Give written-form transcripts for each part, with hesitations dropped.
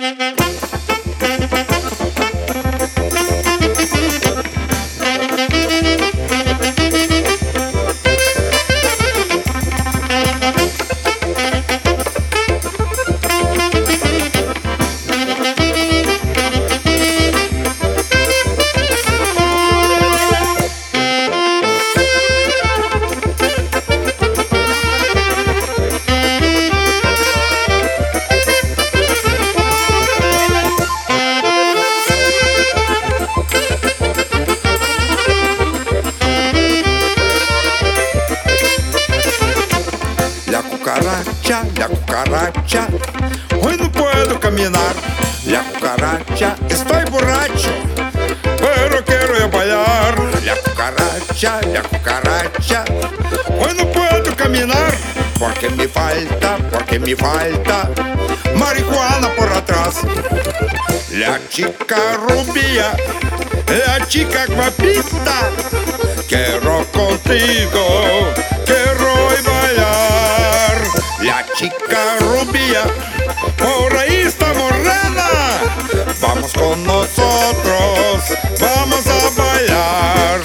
La cucaracha, hoy no puedo caminar. La cucaracha, estoy borracho, pero quiero bailar. La cucaracha, hoy no puedo caminar. Porque me falta marihuana por atrás. La chica rubia, la chica guapita, quiero contigo, quiero bailar. La chica rubia, por ahí está morena. Vamos con nosotros, vamos a bailar.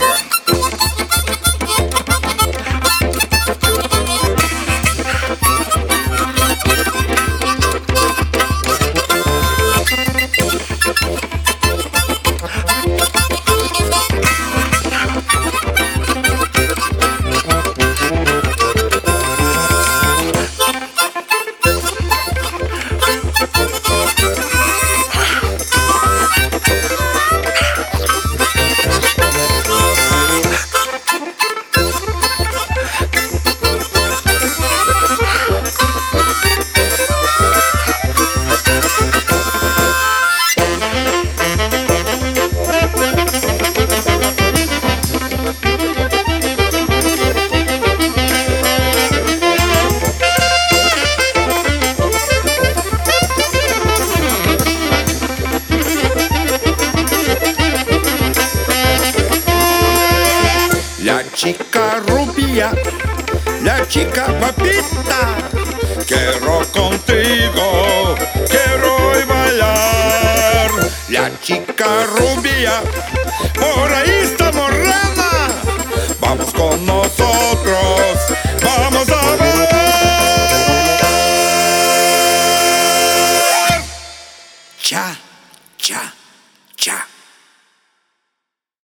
La chica rubia, la chica guapita, quiero contigo, quiero bailar. La chica rubia, por ahí está morena. Vamos con nosotros.